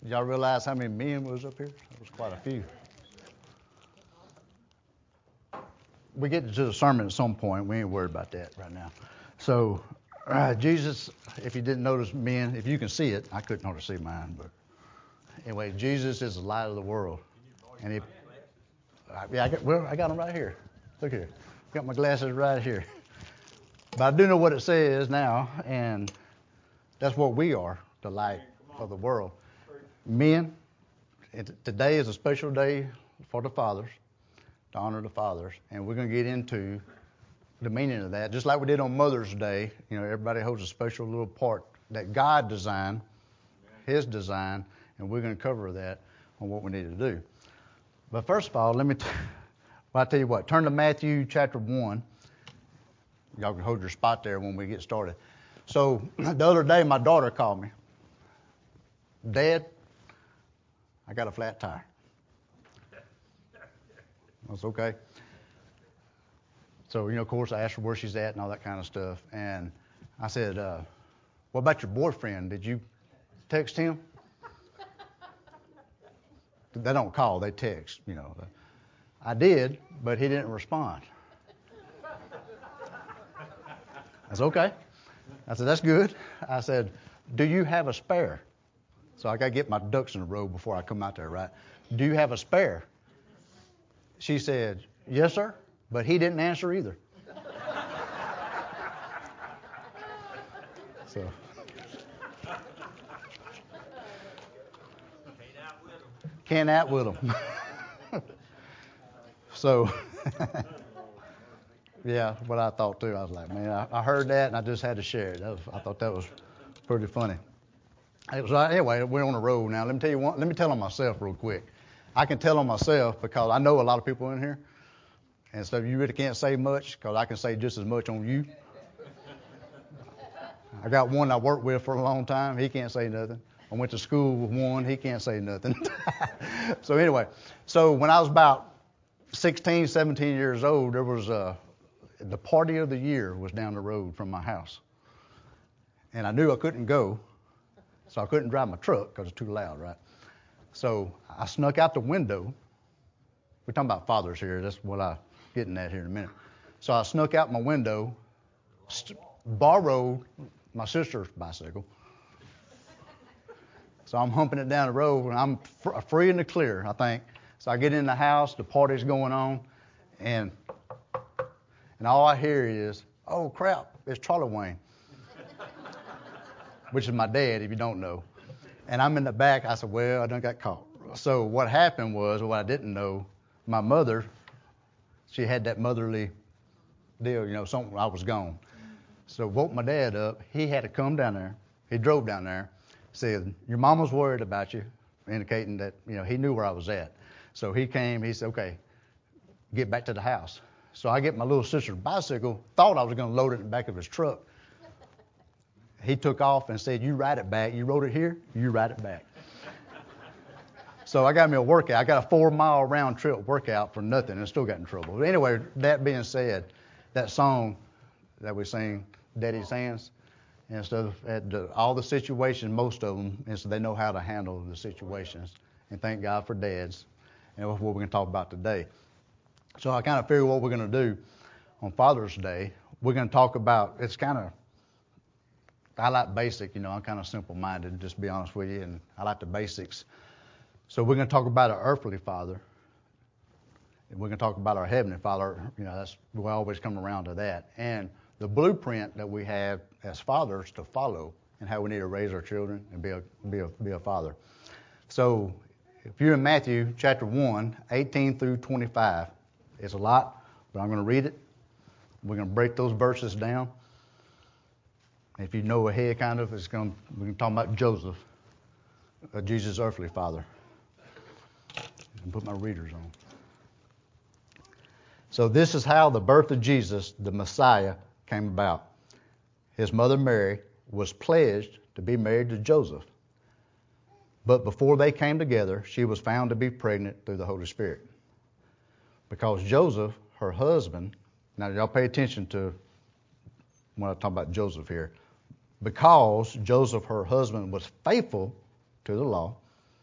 Y'all realize how many men was up here? It was quite a few. We get to the sermon at some point. We ain't worried about that right now. So, Jesus, if you didn't notice men, if you can see it, I couldn't hardly see mine, but anyway, Jesus is the light of the world. And I got them right here. Look here. Got my glasses right here. But I do know what it says now, and that's what we are, the light of the world. Men, today is a special day for the fathers, to honor the fathers, and we're going to get into the meaning of that. Just like we did on Mother's Day, you know, everybody holds a special little part that God designed, His design, and we're going to cover that on what we need to do. But first of all, I'll tell you what, turn to Matthew chapter 1. Y'all can hold your spot there when we get started. So the other day, my daughter called me. Dad, I got a flat tire. That's okay. So, you know, of course, I asked her where she's at and all that kind of stuff. And I said, what about your boyfriend? Did you text him? They don't call, they text, you know. I did, but he didn't respond. That's okay. I said, that's good. I said, do you have a spare? So I got to get my ducks in a row before I come out there, right? Do you have a spare? She said, yes, sir. But he didn't answer either. So. Can't outwit them. So, yeah, what I thought too. I was like, man, I heard that and I just had to share it. I thought that was pretty funny. It was anyway. We're on the road now. Let me tell you one. Let me tell on myself real quick. I can tell on myself because I know a lot of people in here, and so you really can't say much because I can say just as much on you. I got one I worked with for a long time. He can't say nothing. I went to school with one. He can't say nothing. So anyway, so when I was about 16, 17 years old, there was the party of the year was down the road from my house. And I knew I couldn't go, so I couldn't drive my truck because it's too loud, right? So I snuck out the window. We're talking about fathers here. That's what I'm getting at here in a minute. So I snuck out my window, borrowed my sister's bicycle. So I'm humping it down the road, and I'm free in the clear, I think. So I get in the house, the party's going on, and all I hear is, oh, crap, it's Charlie Wayne, which is my dad, if you don't know. And I'm in the back. I said, well, I done got caught. So what happened was, what I didn't know, my mother, she had that motherly deal, you know, something, I was gone. So woke my dad up. He had to come down there. He drove down there, said, your mama's worried about you, indicating that, you know, he knew where I was at. So he came, he said, okay, get back to the house. So I get my little sister's bicycle, thought I was going to load it in the back of his truck. He took off and said, you ride it back. You rode it here, you ride it back. So I got me a workout. I got a 4-mile round trip workout for nothing and still got in trouble. But anyway, that being said, that song that we sing, Daddy's Hands, and stuff, all the situations, most of them, and so they know how to handle the situations. And thank God for dads. And that's what we're going to talk about today. So I kind of figure what we're going to do on Father's Day. We're going to talk about, it's kind of, I like basic, you know, I'm kind of simple-minded, just to be honest with you, and I like the basics. So we're going to talk about our earthly father, and we're going to talk about our heavenly Father. You know, we always come around to that, and the blueprint that we have as fathers to follow, and how we need to raise our children and be a father. So if you're in Matthew chapter 1, 18 through 25, it's a lot, but I'm going to read it. We're going to break those verses down. If you know ahead, kind of, we're going to talk about Joseph, Jesus' earthly father. And put my readers on. So this is how the birth of Jesus, the Messiah, came about. His mother Mary was pledged to be married to Joseph. But before they came together, she was found to be pregnant through the Holy Spirit. Because Joseph, her husband, now y'all pay attention to when I talk about Joseph here. Because Joseph, her husband, was faithful to the law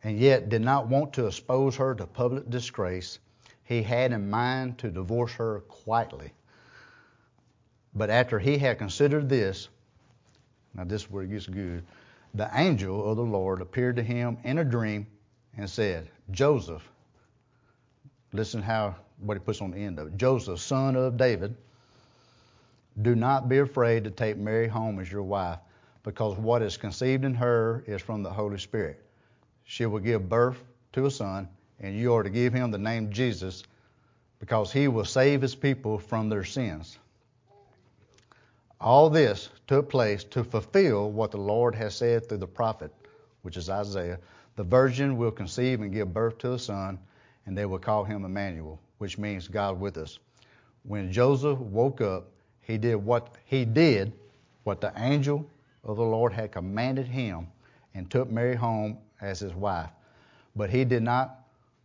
and yet did not want to expose her to public disgrace. He had in mind to divorce her quietly. But after he had considered this, now this is where it gets good, the angel of the Lord appeared to him in a dream and said, Joseph, listen what he puts on the end of it. Joseph, son of David, do not be afraid to take Mary home as your wife, because what is conceived in her is from the Holy Spirit. She will give birth to a son, and you are to give him the name Jesus, because he will save his people from their sins. All this took place to fulfill what the Lord has said through the prophet, which is Isaiah. The virgin will conceive and give birth to a son, and they will call him Emmanuel, which means God with us. When Joseph woke up, he did what the angel of the Lord had commanded him, and took Mary home as his wife. But he did not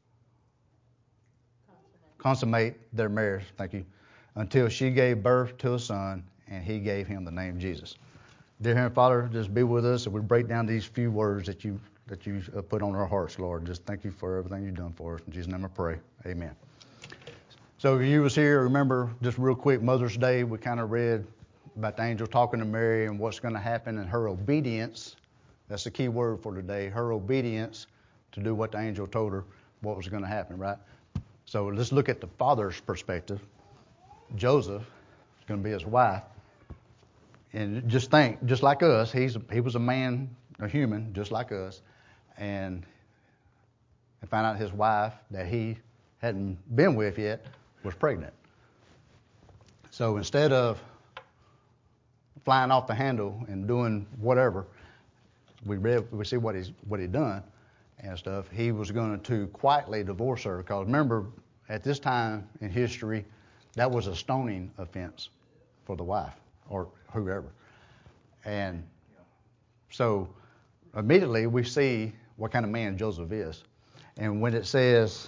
consummate their marriage, until she gave birth to a son, and he gave him the name Jesus. Dear Heavenly Father, just be with us as we break down these few words that you put on our hearts, Lord. Just thank you for everything you've done for us. In Jesus' name I pray. Amen. So if you was here, remember, just real quick, Mother's Day, we kind of read about the angel talking to Mary and what's going to happen, and her obedience. That's the key word for today, her obedience to do what the angel told her what was going to happen, right? So let's look at the father's perspective. Joseph is going to be his wife. And just think, just like us, he was a man, a human, just like us, and found out his wife that he hadn't been with yet was pregnant. So instead of flying off the handle and doing whatever, we see what he done and stuff. He was going to quietly divorce her, because remember, at this time in history, that was a stoning offense for the wife or whoever. And so immediately we see what kind of man Joseph is. And when it says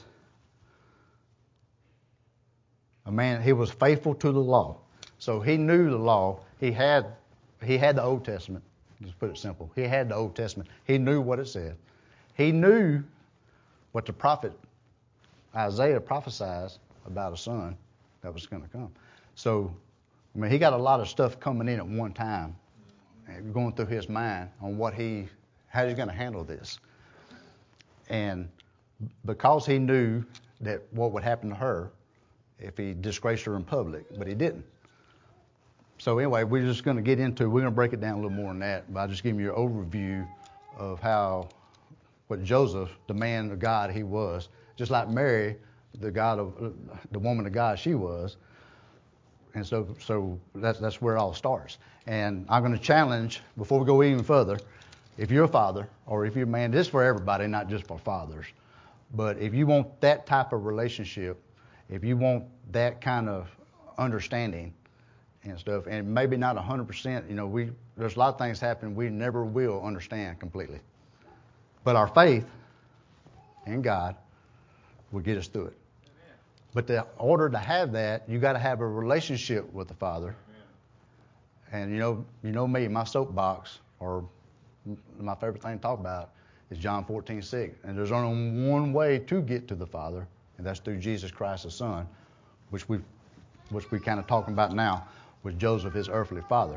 a man, he was faithful to the law. So he knew the law. He had the Old Testament. Just put it simple. He had the Old Testament. He knew what it said. He knew what the prophet Isaiah prophesied about a son that was going to come. So, I mean, he got a lot of stuff coming in at one time, going through his mind on how he's going to handle this. And because he knew that what would happen to her if he disgraced her in public, but he didn't. So anyway, we're going to break it down a little more than that, but I'll just give you an overview of what Joseph, the man of God he was, just like Mary, the woman of God she was. And so that's where it all starts. And I'm going to challenge, before we go even further, if you're a father or if you're a man, this is for everybody, not just for fathers. But if you want that type of relationship, if you want that kind of understanding and stuff, and maybe not 100%, there's a lot of things happen we never will understand completely. But our faith in God will get us through it. But in order to have that, you got to have a relationship with the Father. Amen. And you know me, my soapbox, or my favorite thing to talk about, is John 14:6. And there's only one way to get to the Father, and that's through Jesus Christ, the Son, which we kind of talking about now with Joseph, his earthly father.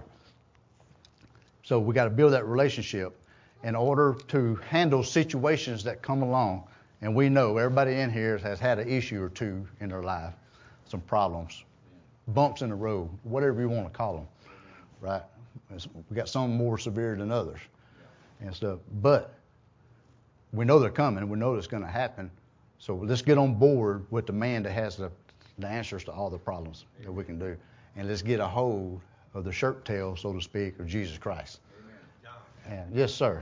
So we got to build that relationship in order to handle situations that come along. And we know everybody in here has had an issue or two in their life, some problems, bumps in the road, whatever you want to call them, right? We got some more severe than others and stuff. But we know they're coming. We know it's going to happen. So let's get on board with the man that has the answers to all the problems that we can do. And let's get a hold of the shirt tail, so to speak, of Jesus Christ. Amen. And yes, sir.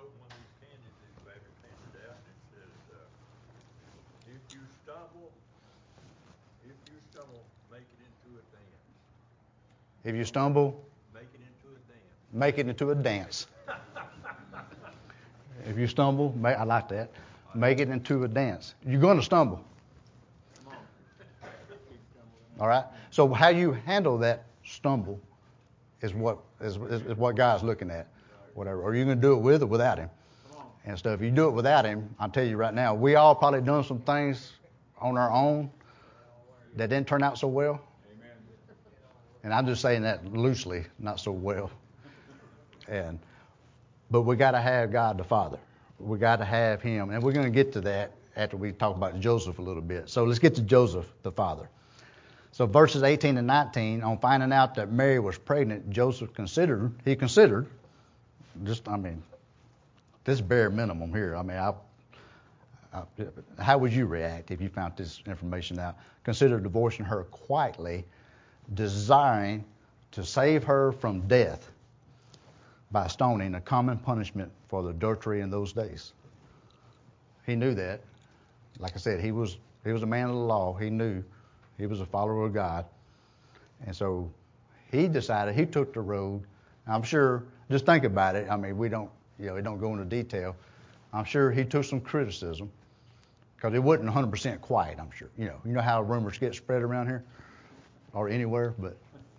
If you stumble, make it into a dance. If you stumble, I like that. Make it into a dance. You're going to stumble. All right? So how you handle that stumble is what God's looking at. Whatever. Are you going to do it with or without him? and stuff. You do it without him, I'll tell you right now, we all probably done some things on our own that didn't turn out so well. Amen. And I'm just saying that loosely, not so well. But we got to have God the Father. We got to have him. And we're going to get to that after we talk about Joseph a little bit. So let's get to Joseph the father. So verses 18 and 19, on finding out that Mary was pregnant, Joseph considered, this bare minimum here. I mean, how would you react if you found this information out? Consider divorcing her quietly, desiring to save her from death by stoning, a common punishment for the adultery in those days. He knew that. Like I said, he was a man of the law. He knew he was a follower of God. And so he decided, he took the road. I'm sure, just think about it. I mean, we don't go into detail. I'm sure he took some criticism because it wasn't 100% quiet, I'm sure. You know how rumors get spread around here or anywhere, but,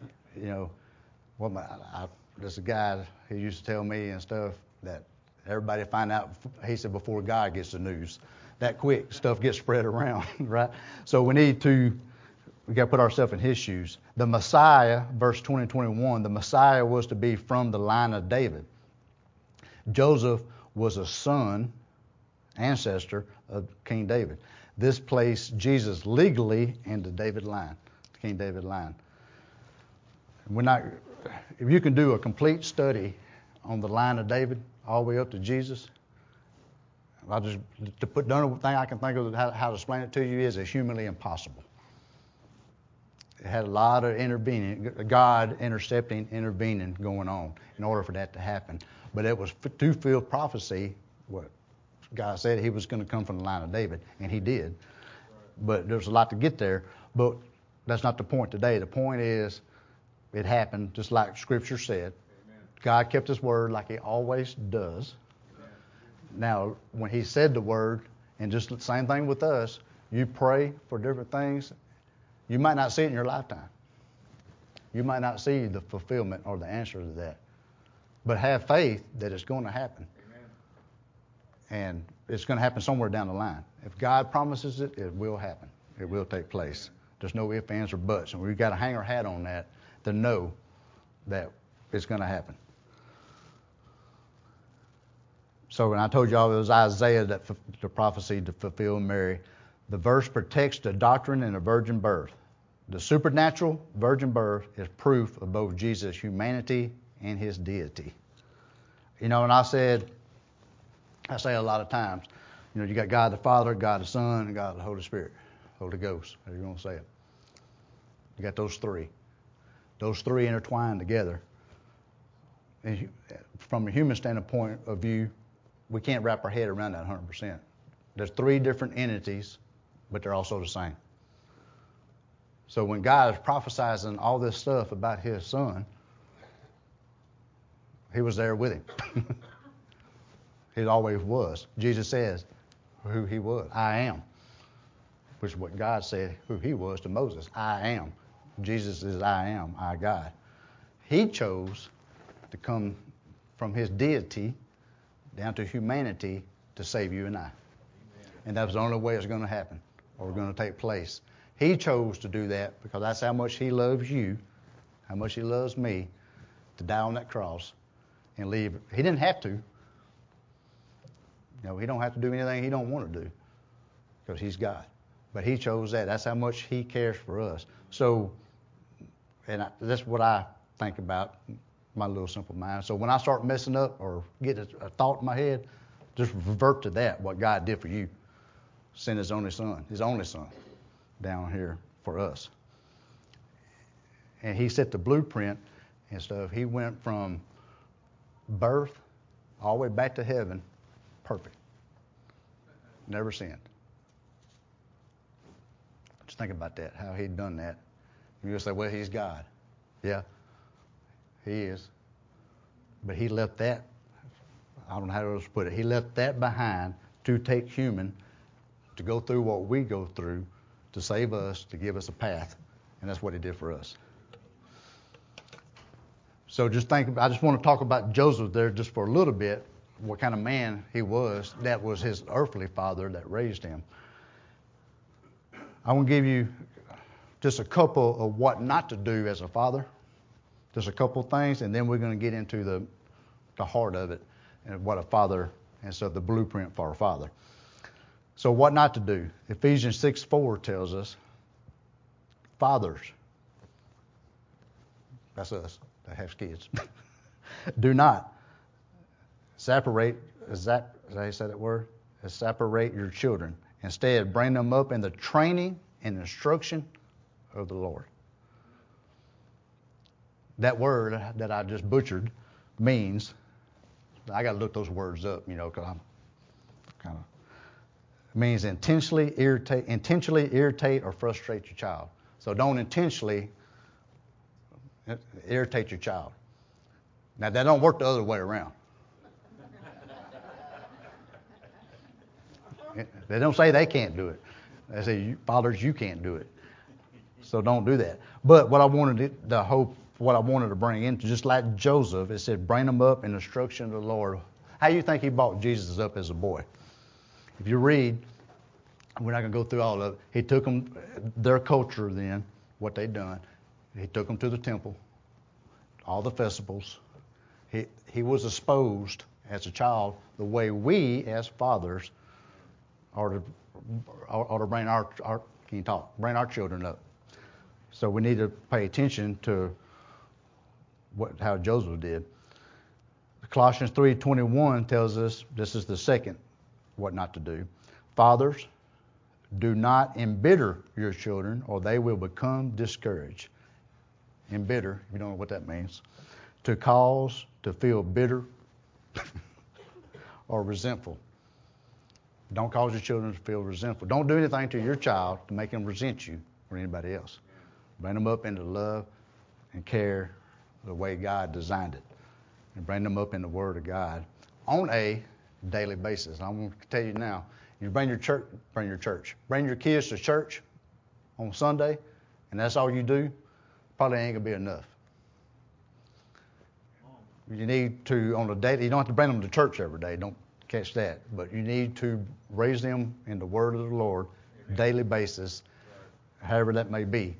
there's a guy who used to tell me and stuff that everybody find out, he said, before God gets the news. That quick stuff gets spread around, right? So we got to put ourselves in his shoes. The Messiah, verse 20 and 21, the Messiah was to be from the line of David. Joseph was a ancestor of King David. This placed Jesus legally in the King David line. If you can do a complete study on the line of David all the way up to Jesus, the only thing I can think of how to explain it to you is it's humanly impossible. It had a lot of God intervening going on in order for that to happen. But it was to fulfill prophecy, what God said he was going to come from the line of David, and he did. But there's a lot to get there. But that's not the point today. The point is it happened just like Scripture said. Amen. God kept his word like he always does. Now, when he said the word, and just the same thing with us, you pray for different things, you might not see it in your lifetime. You might not see the fulfillment or the answer to that. But have faith that it's going to happen. Amen. And it's going to happen somewhere down the line. If God promises it, it will happen. It will take place. There's no ifs, ands, or buts. And we've got to hang our hat on that to know that it's going to happen. So when I told y'all it was Isaiah that the prophecy to fulfill Mary, the verse protects the doctrine in a virgin birth. The supernatural virgin birth is proof of both Jesus' humanity and his deity. And I say a lot of times, you got God the Father, God the Son, and God the Holy Spirit, Holy Ghost, however you want to say it. You got those three. Those three intertwined together. And from a human standpoint of view, we can't wrap our head around that 100%. There's three different entities, but they're also the same. So when God is prophesizing all this stuff about his son, he was there with him. He always was. Jesus says who he was. I am. Which is what God said who he was to Moses. I am. Jesus is I am, I God. He chose to come from his deity down to humanity to save you and I. Amen. And that was the only way it's going to happen or going to take place. He chose to do that because that's how much he loves you, how much he loves me, to die on that cross and leave. He didn't have to. He don't have to do anything he don't want to do because he's God. But he chose that. That's how much he cares for us. So, that's what I think about, my little simple mind. So when I start messing up or get a thought in my head, just revert to that, what God did for you. Sent his only son down here for us. And he set the blueprint and stuff. He went from birth all the way back to heaven, perfect. Never sinned. Just think about that, how he'd done that. You'll say, well, he's God. Yeah, he is. But he left that, I don't know how else to put it, he left that behind to take human, to go through what we go through, to save us, to give us a path. And that's what he did for us. So I just want to talk about Joseph there just for a little bit, what kind of man he was. That was his earthly father that raised him. I want to give you just a couple of what not to do as a father. Just a couple of things, and then we're going to get into the heart of it and what a father, and so the blueprint for a father. So what not to do. Ephesians 6:4 tells us, fathers, that's us that have kids, do not separate, is that how you say that word? Separate your children. Instead, bring them up in the training and instruction of the Lord. That word that I just butchered means, I got to look those words up, because I'm kind of, means intentionally irritate or frustrate your child. So don't intentionally irritate your child. Now, that don't work the other way around. They don't say they can't do it. They say, fathers, you can't do it. So don't do that. But what I wanted to bring into, just like Joseph, it said, bring them up in the instruction of the Lord. How do you think he brought Jesus up as a boy? If you read, we're not going to go through all of it. He took them, their culture then, what they'd done. He took them to the temple, all the festivals. He was exposed as a child the way we as fathers are to bring bring our children up. So we need to pay attention to how Joseph did. Colossians 3:21 tells us this is the second what not to do. Fathers, do not embitter your children, or they will become discouraged. Embitter, if you don't know what that means. To cause to feel bitter or resentful. Don't cause your children to feel resentful. Don't do anything to your child to make them resent you or anybody else. Bring them up into love and care the way God designed it. And bring them up in the Word of God on a daily basis. I'm going to tell you now, you bring your church. Bring your kids to church on Sunday, and that's all you do, probably ain't going to be enough. You need to, on a daily, you don't have to bring them to church every day. Don't catch that. But you need to raise them in the Word of the Lord, daily basis, however that may be.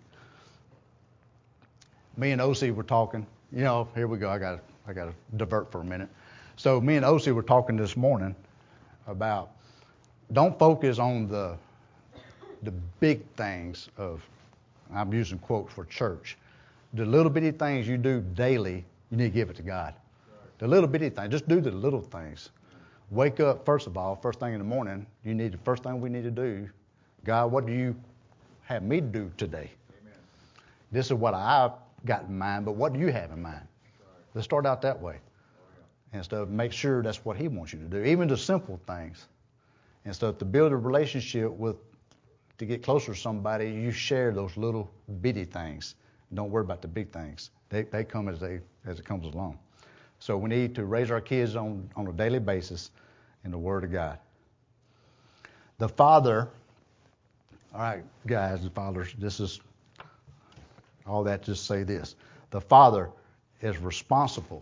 Me and OC were talking. Here we go. I got to divert for a minute. So me and OC were talking this morning about don't focus on the big things of, I'm using quotes for church. The little bitty things you do daily, you need to give it to God. The little bitty things, just do the little things. Wake up, first thing in the morning, first thing we need to do, God, what do you have me to do today? Amen. This is what I've got in mind, but what do you have in mind? Let's start out that way. And stuff, make sure that's what he wants you to do. Even the simple things. And stuff, to build a relationship to get closer to somebody, you share those little bitty things. Don't worry about the big things. They come as it comes along. So we need to raise our kids on a daily basis in the Word of God. The father, all right, guys, the fathers, this is all that to say this. The father is responsible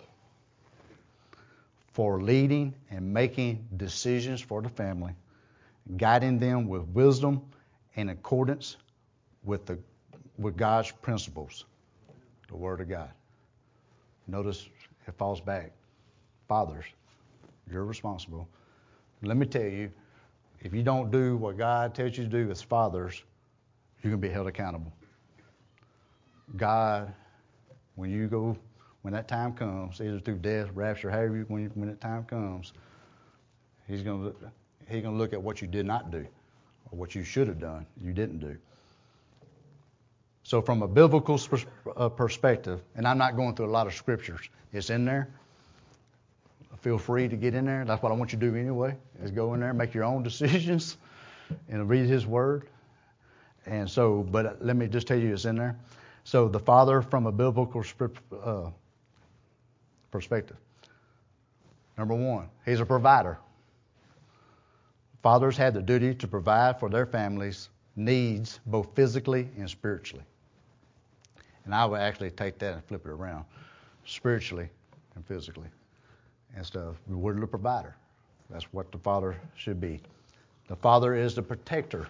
for leading and making decisions for the family, guiding them with wisdom in accordance with God's principles, the Word of God. Notice it falls back. Fathers, you're responsible. Let me tell you, if you don't do what God tells you to do as fathers, you're going to be held accountable. God, when that time comes, either through death, rapture, however, when that time comes, He's going to look at what you did not do, or what you should have done, you didn't do. So from a biblical perspective, and I'm not going through a lot of scriptures, it's in there. Feel free to get in there. That's what I want you to do anyway, is go in there, make your own decisions, and read His Word. And so, but let me just tell you, it's in there. So the father from a biblical perspective. Number one, he's a provider. Fathers have the duty to provide for their families' needs, both physically and spiritually. And I would actually take that and flip it around, spiritually and physically. and stuff. We're the provider. That's what the father should be. The father is the protector.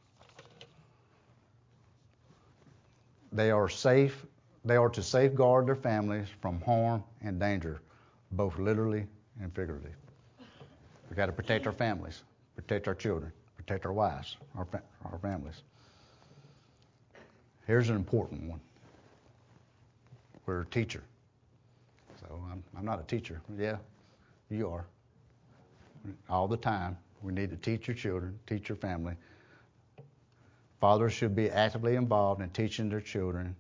They are to safeguard their families from harm and danger, both literally and figuratively. We've got to protect our families, protect our children, protect our wives, our families. Here's an important one. We're a teacher. So I'm not a teacher. Yeah, you are. All the time, we need to teach your children, teach your family. Fathers should be actively involved in teaching their children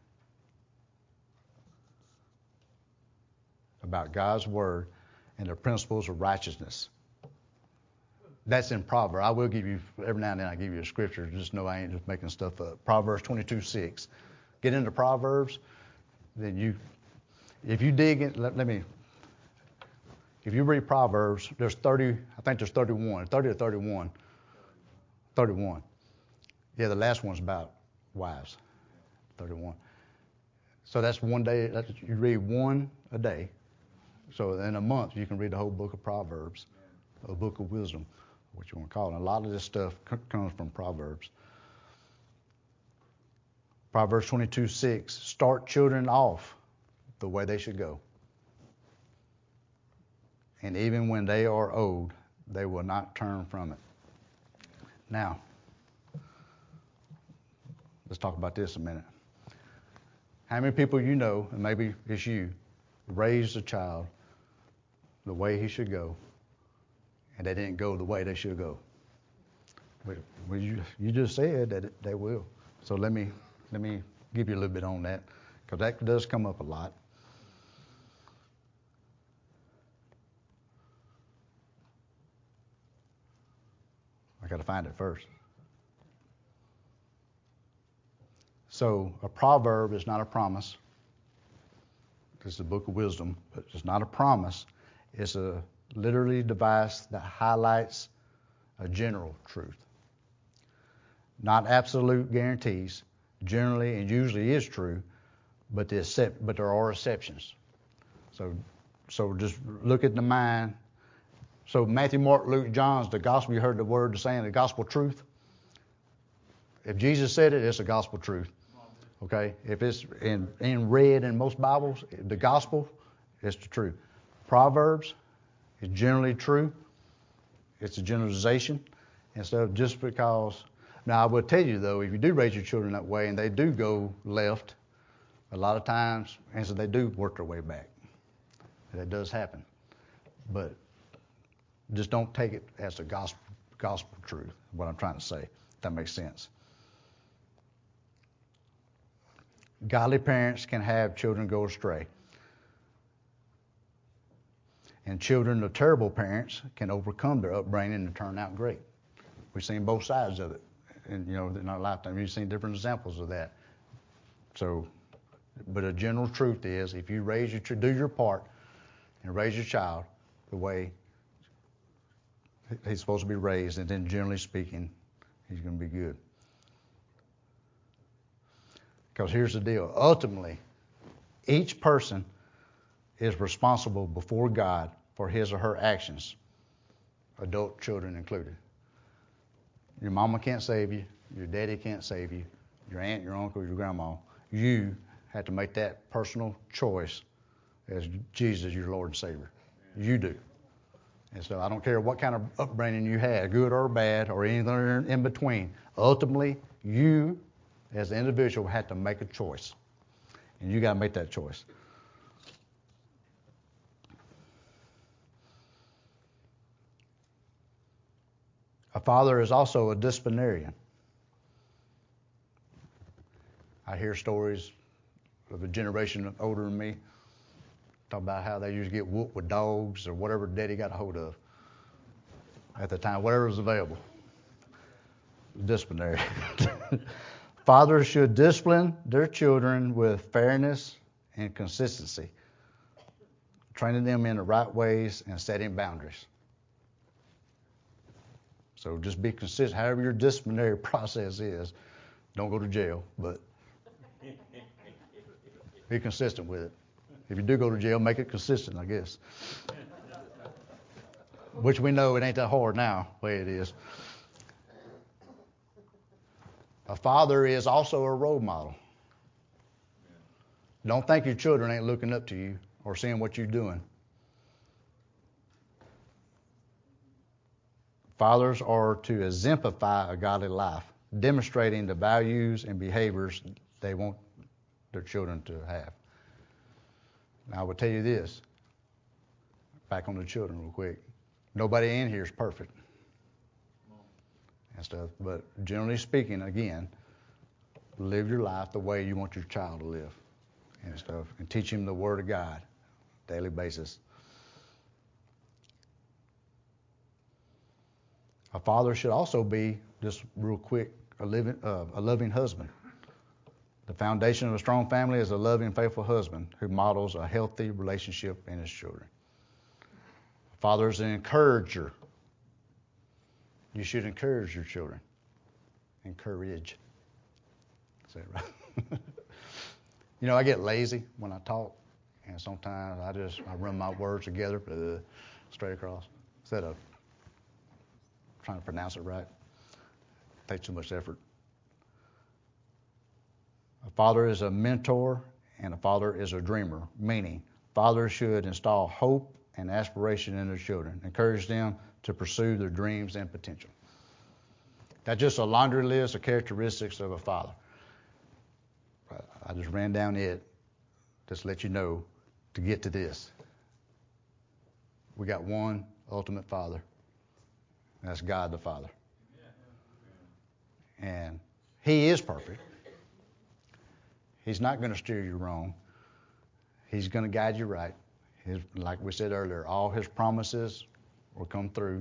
about God's Word and the principles of righteousness. That's in Proverbs. I will give you, every now and then I give you a scripture. Just know I ain't just making stuff up. Proverbs 22:6. Get into Proverbs, then if you dig in, if you read Proverbs, there's 30, I think there's 31, 30 or 31. 31. Yeah, the last one's about wives. 31. So that's one day, you read one a day. So in a month, you can read the whole book of Proverbs, a book of wisdom, what you want to call it. And a lot of this stuff comes from Proverbs. Proverbs 22:6, start children off the way they should go. And even when they are old, they will not turn from it. Now, let's talk about this a minute. How many people you know, and maybe it's you, raised a child the way he should go, and they didn't go the way they should go? Well, you just said that they will. So let me give you a little bit on that, because that does come up a lot. I got to find it first. So a proverb is not a promise. This is a book of wisdom, but it's not a promise. It's a literally device that highlights a general truth. Not absolute guarantees. Generally and usually is true, but there are exceptions. So just look at the mind. So Matthew, Mark, Luke, John's the gospel. You heard the word saying the gospel truth. If Jesus said it, it's a gospel truth. Okay? If it's in red in most Bibles, the gospel, it's the truth. Proverbs is generally true. It's a generalization. And so just because, now I will tell you though, if you do raise your children that way and they do go left, a lot of times, and so they do work their way back. That does happen. But just don't take it as a gospel truth, what I'm trying to say, if that makes sense. Godly parents can have children go astray. And children of terrible parents can overcome their upbringing and turn out great. We've seen both sides of it. And, in our lifetime, we've seen different examples of that. So, but a general truth is, if you do your part and raise your child the way he's supposed to be raised, and then generally speaking, he's going to be good. Because here's the deal. Ultimately, each person is responsible before God for his or her actions, adult children included. Your mama can't save you. Your daddy can't save you. Your aunt, your uncle, your grandma. You have to make that personal choice as Jesus, your Lord and Savior. You do. And so I don't care what kind of upbringing you had, good or bad, or anything in between. Ultimately, you as an individual have to make a choice. And you got to make that choice. A father is also a disciplinarian. I hear stories of a generation older than me talk about how they used to get whooped with dogs or whatever daddy got a hold of at the time, whatever was available. Disciplinary. Fathers should discipline their children with fairness and consistency, training them in the right ways and setting boundaries. So just be consistent. However your disciplinary process is, don't go to jail, but be consistent with it. If you do go to jail, make it consistent, I guess. Which we know it ain't that hard now, the way it is. A father is also a role model. Don't think your children ain't looking up to you or seeing what you're doing. Fathers are to exemplify a godly life, demonstrating the values and behaviors they want their children to have. Now, I will tell you this, back on the children real quick. Nobody in here is perfect and stuff, but generally speaking, again, live your life the way you want your child to live and stuff, and teach him the Word of God daily basis. A father should also be, just real quick, a loving husband. The foundation of a strong family is a loving, faithful husband who models a healthy relationship in his children. A father is an encourager. You should encourage your children. Encourage. Is that right? You know, I get lazy when I talk, and sometimes I run my words together straight across instead of trying to pronounce it right. It takes too much effort. A father is a mentor, and a father is a dreamer, meaning fathers should install hope and aspiration in their children, encourage them to pursue their dreams and potential. That's just a laundry list of characteristics of a father. I just ran down it just to let you know to get to this. We got one ultimate father. That's God the Father. And He is perfect. He's not going to steer you wrong. He's going to guide you right. Like we said earlier, all His promises will come true.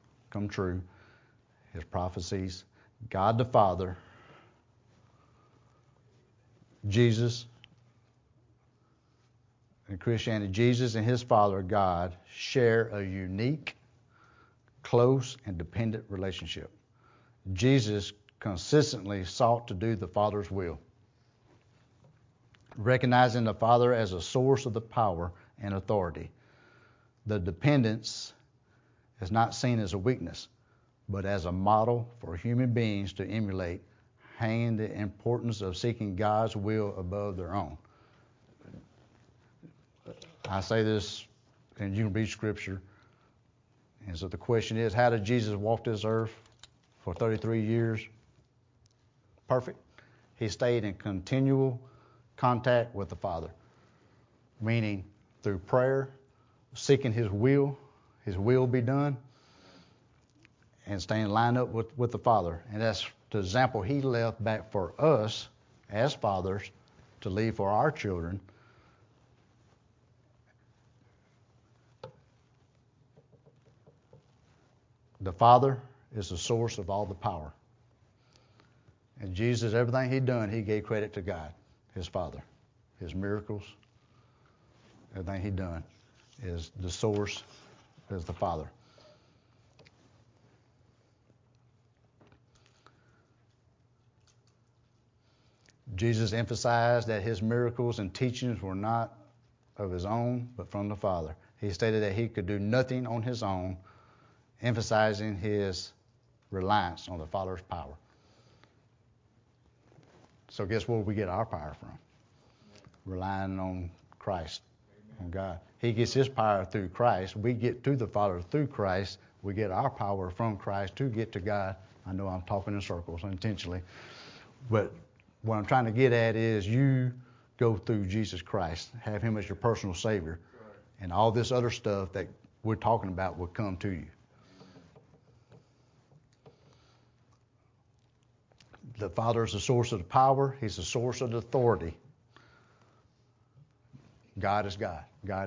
His prophecies. God the Father, Jesus, in Christianity, Jesus and His Father, God, share a unique, close, and dependent relationship. Jesus consistently sought to do the Father's will, recognizing the Father as a source of the power and authority. The dependence is not seen as a weakness, but as a model for human beings to emulate, hanging the importance of seeking God's will above their own. I say this, and you can read Scripture. And so the question is, how did Jesus walk this earth for 33 years? Perfect. He stayed in continual contact with the Father, meaning through prayer, seeking His will be done, and staying lined up with the Father. And that's the example He left back for us as fathers to leave for our children. The Father is the source of all the power. And Jesus, everything He done, He gave credit to God, His Father. His miracles, everything He done is the source, is the Father. Jesus emphasized that His miracles and teachings were not of His own, but from the Father. He stated that He could do nothing on His own, emphasizing His reliance on the Father's power. So guess where we get our power from? Relying on Christ, on God. He gets His power through Christ. We get to the Father through Christ. We get our power from Christ to get to God. I know I'm talking in circles intentionally, but what I'm trying to get at is you go through Jesus Christ, have Him as your personal Savior, and all this other stuff that we're talking about will come to you. The Father is the source of the power. He's the source of the authority. God is God.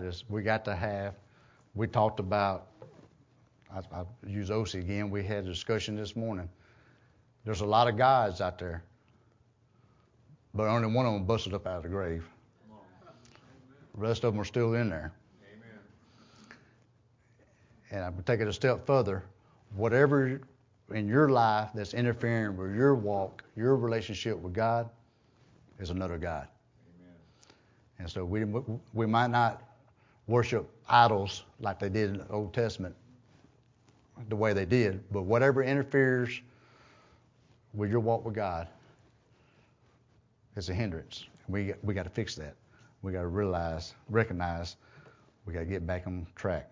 We talked about, I use OC again, we had a discussion this morning. There's a lot of gods out there, but only one of them busted up out of the grave. The rest of them are still in there. Amen. And I'm going to take it a step further. Whatever in your life that's interfering with your walk, your relationship with God, is another God. Amen. And so we might not worship idols like they did in the Old Testament the way they did, but whatever interferes with your walk with God is a hindrance. We got to fix that. We got to recognize, we got to get back on track.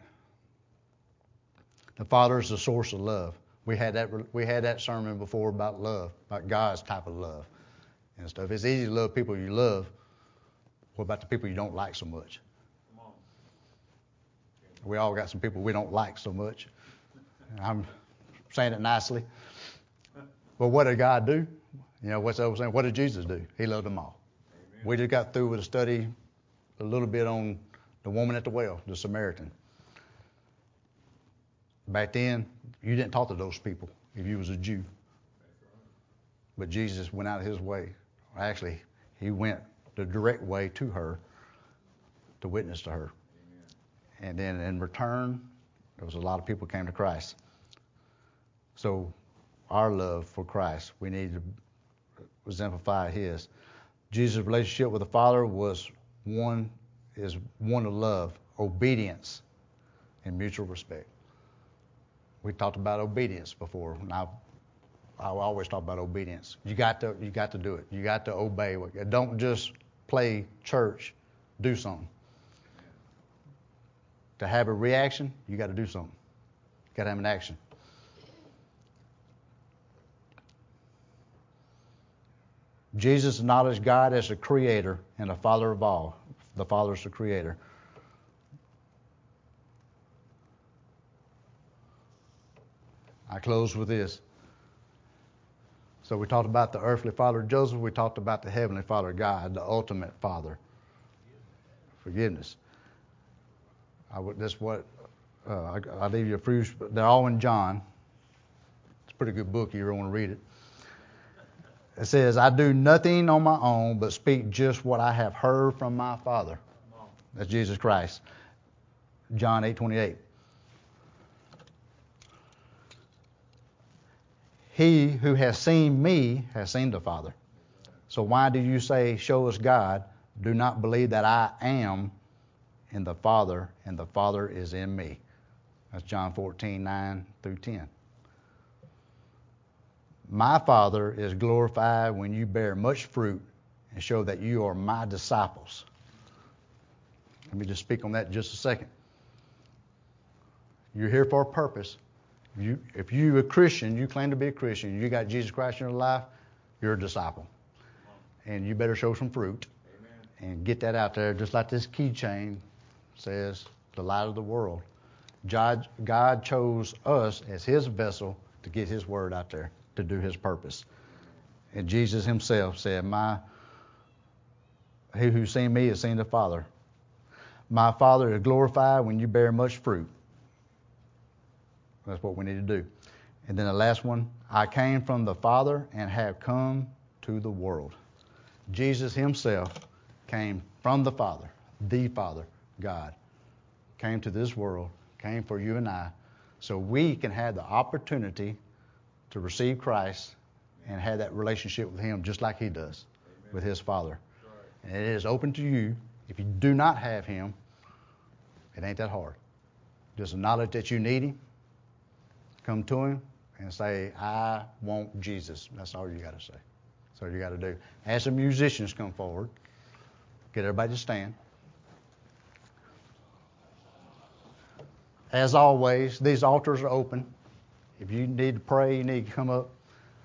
The Father is the source of love. We had that sermon before about love, about God's type of love and stuff. It's easy to love people you love. What about the people you don't like so much? Come on. We all got some people we don't like so much. I'm saying it nicely. But what did God do? You know, what's the old saying? What did Jesus do? He loved them all. Amen. We just got through with a study a little bit on the woman at the well, the Samaritan. Back then, you didn't talk to those people if you was a Jew. But Jesus went out of his way. Actually, he went the direct way to her to witness to her. Amen. And then in return, there was a lot of people came to Christ. So our love for Christ, we need to exemplify his. Jesus' relationship with the Father was one of love, obedience, and mutual respect. We talked about obedience before. Now, I always talk about obedience. You got to do it. You got to obey. Don't just play church. Do something. To have a reaction, you got to do something. You got to have an action. Jesus acknowledged God as the creator and the Father of all. The Father is the creator. I close with this. So we talked about the earthly father Joseph. We talked about the heavenly Father God, the ultimate Father. Forgiveness. I leave you a few. They're all in John. It's a pretty good book. You really want to read it. It says, I do nothing on my own but speak just what I have heard from my Father. That's Jesus Christ. John 8:28. He who has seen me has seen the Father. So why do you say, show us God? Do not believe that I am in the Father, and the Father is in me. That's John 14:9-10. My Father is glorified when you bear much fruit and show that you are my disciples. Let me just speak on that in just a second. You're here for a purpose. If you're a Christian, you claim to be a Christian, you got Jesus Christ in your life, you're a disciple. And you better show some fruit. Amen. And get that out there, just like this keychain says, the light of the world. God chose us as his vessel to get his word out there, to do his purpose. And Jesus himself said, he who's seen me has seen the Father. My Father is glorified when you bear much fruit. That's what we need to do. And then the last one, I came from the Father and have come to the world. Jesus himself came from the Father, God, came to this world, came for you and I, so we can have the opportunity to receive Christ and have that relationship with him just like he does. Amen. With his Father. Right. And it is open to you. If you do not have him, it ain't that hard. Just acknowledge that you need him. Come to him and say, I want Jesus. That's all you got to say. That's all you got to do. As the musicians come forward, get everybody to stand. As always, these altars are open. If you need to pray, you need to come up.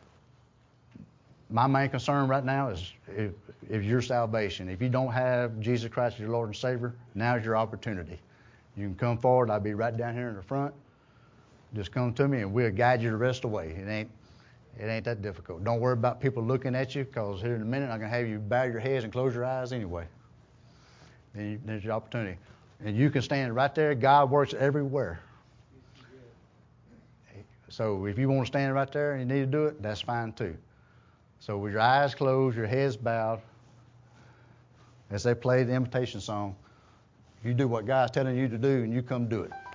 My main concern right now is your salvation. If you don't have Jesus Christ as your Lord and Savior, now's your opportunity. You can come forward. I'll be right down here in the front. Just come to me and we'll guide you the rest of the way. It ain't that difficult. Don't worry about people looking at you, because here in a minute I'm going to have you bow your heads and close your eyes anyway. There's your opportunity. And you can stand right there. God works everywhere. So if you want to stand right there and you need to do it, that's fine too. So with your eyes closed, your heads bowed, as they play the invitation song, you do what God's telling you to do and you come do it.